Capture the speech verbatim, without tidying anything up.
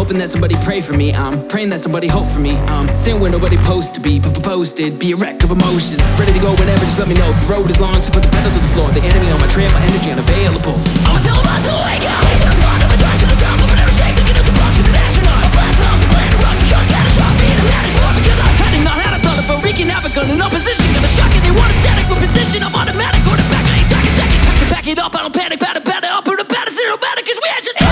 hoping that somebody pray for me. I'm praying that somebody hope for me. I'm staying where nobody supposed to be, but posted. Be a wreck of emotion. Ready to go whenever, just let me know. The road is long, so put the pedal to the floor. The enemy on my trail, my energy unavailable. I'ma tell them I still wake up. Take the blood of a drive to the top of an air shake. Thinking of the box of an astronaut. A blast off the plan to rock to yours. Catastrophe being a managed more because I'm heading not had a thought of a wreaking havoc on an opposition. Gonna shock it, they want a static for position. I'm automatic, quarterback, I ain't talking second. Pack it, pack it up, I don't panic, pat it, pat it up. Put a pat it, cinematic, cause we action.